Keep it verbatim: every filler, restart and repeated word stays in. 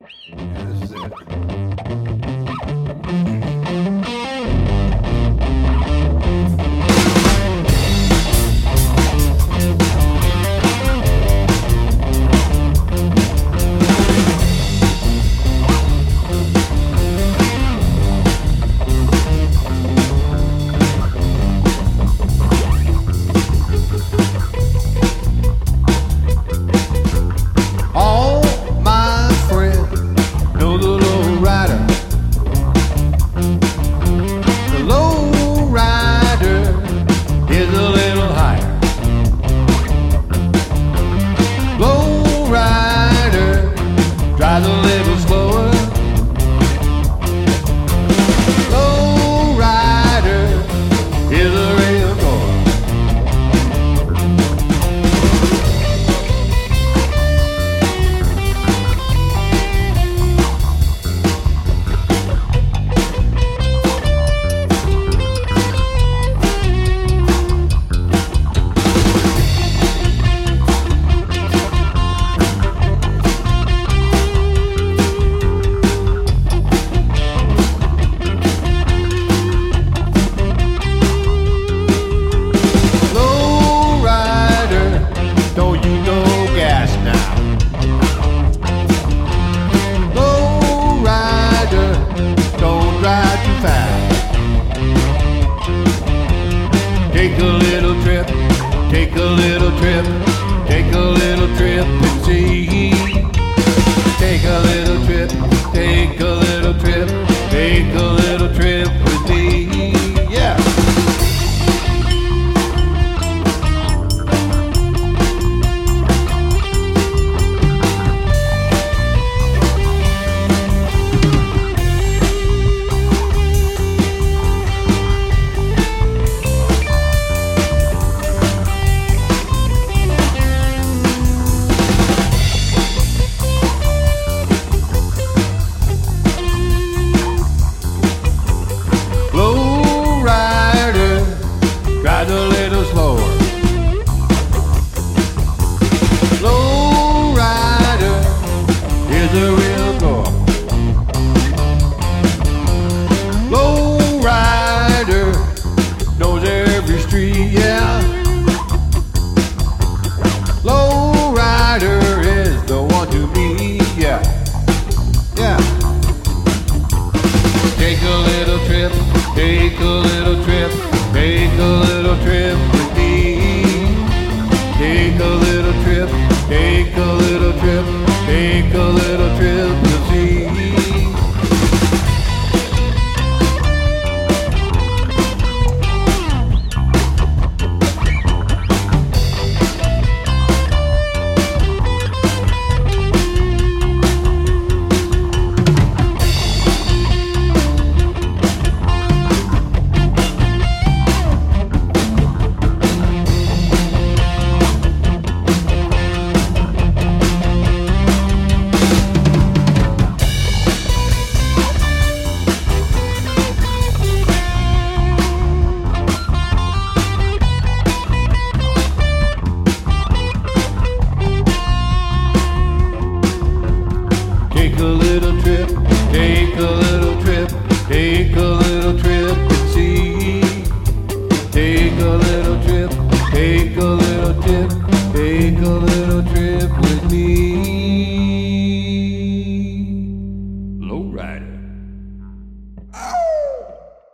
This is it. Drive a little slower. Low rider is a rail car. Take a little trip, take a little trip, take a little trip and see. Take a little trip, take a little trip, take a little trip with me. Yeah. Ride a little slower. Low rider is a real girl. Low rider knows every street, yeah. Low rider is the one to meet, yeah. Yeah. Take a little trip, take a little trip. Take a little trip with me. Take a little trip, take a little trip, take a little trip to see. Take a little trip, take a little trip, take a little trip and see. Take a little trip, take a little trip, take a little trip with me. Low rider.